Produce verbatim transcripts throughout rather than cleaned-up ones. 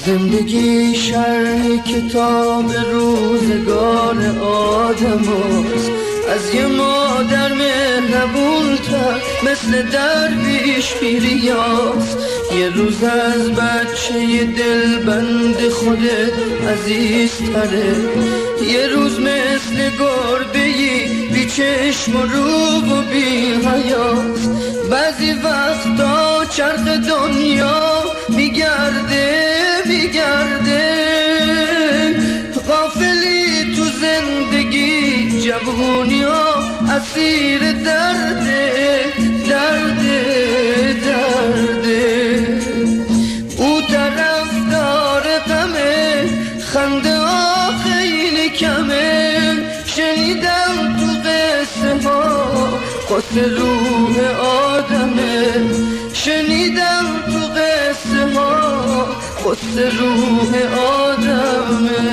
زندگی شرح کتاب روزگار آدم هست، از یه مادر مهربون‌تر مثل درویش پیریاست. یه روز از بچه دلبند خودت عزیزتره، یه روز مثل گربه‌ای بی چشم و رو و بی حیاست. بعضی وقتا چرخ دنیا میگرده میگرده، غافلی تو زندگی جوونی ها اسیر درده درده درده. او طرف داره غمه، خنده ها خیلی کمه. شنیدم تو قصه ها قصه روح آدمه، شنیدم تو قصه ها قصه روح آدمه.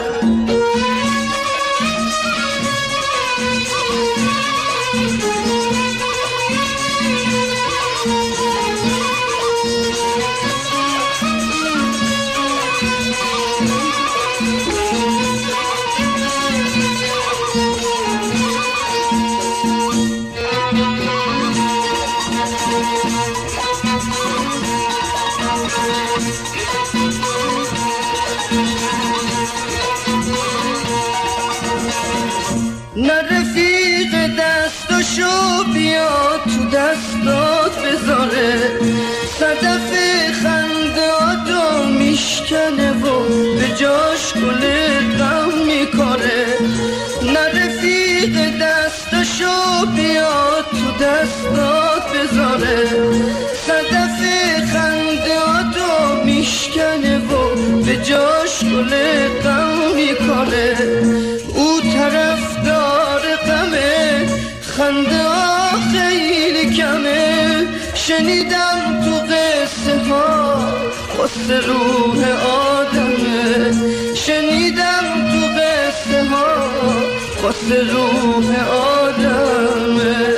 نه رفیق دستاشو بیا تو دستات بذاره، صدف خندهاتو میشکنه و به جاش گل غم میکاره. نه رفیق دستاشو بیا تو دستات بذاره، صدف خندهاتو میشکنه و به جاش گل غم میکاره. او طرف داره غمه، خنده ها خیلی کمه. شنیدم تو قصه ها قصه روح آدمه، شنیدم تو قصه ها قصه روح آدمه.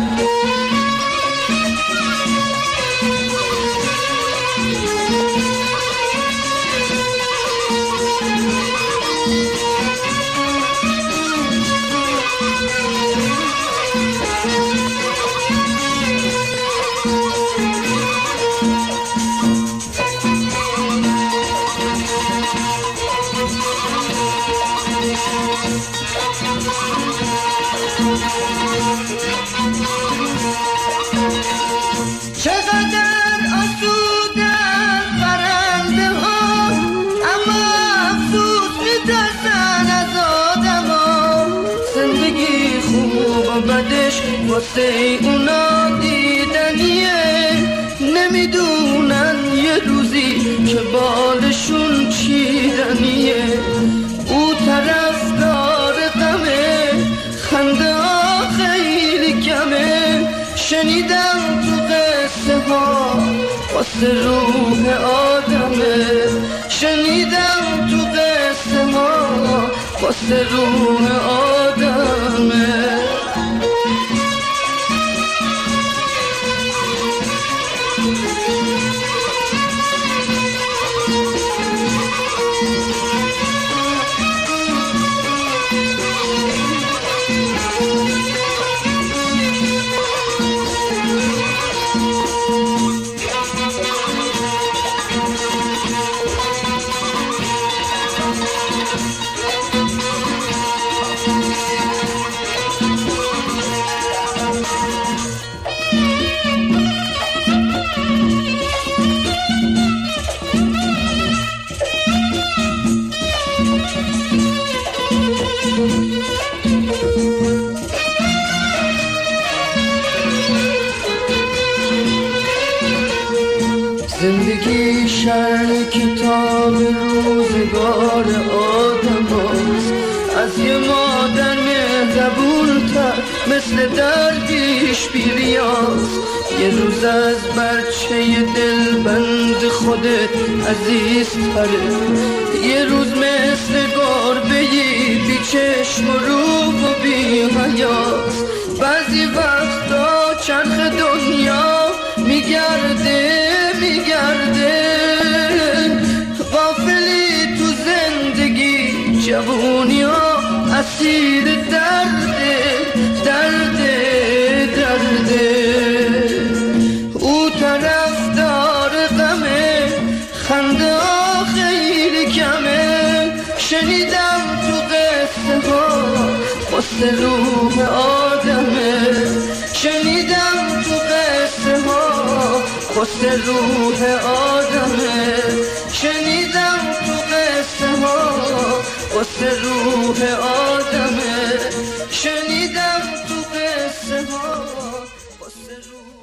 چقدر آسودن پرنده ها، اما افسوس میترسن از آدم ها. زندگی خوب و بدش واسه اونا دیدنیه، نمیدونن یه روزی که بالشون چیدنیه. او طرف داره غمه، خنده ها خیلی کمه. شنیدم تو قصه ها قصه روح آدمه، شنیدم تو قصه ها قصه روح آدمه. زندگی شرح کتاب روزگار آدم هست، از یه مادر مهربون‌تر مثل درویش پیریاست. یه روز از بچه دلبند خودت عزیزتره، یه روز مثل گربه‌ای بی چشم و رو و بی حیاست. بعضی وقتا چرخ دنیا میگرده میگرده، اسیر درد درد درد او طرفدار غمه خنده ها خیلی کمه شنیدم تو قصه ها قصه روح آدمه شنیدم تو قصه ها قصه روح آدمه شنیدم تو قصه ها قصه روح آدمه شنیدم تو قصه ها قصه روح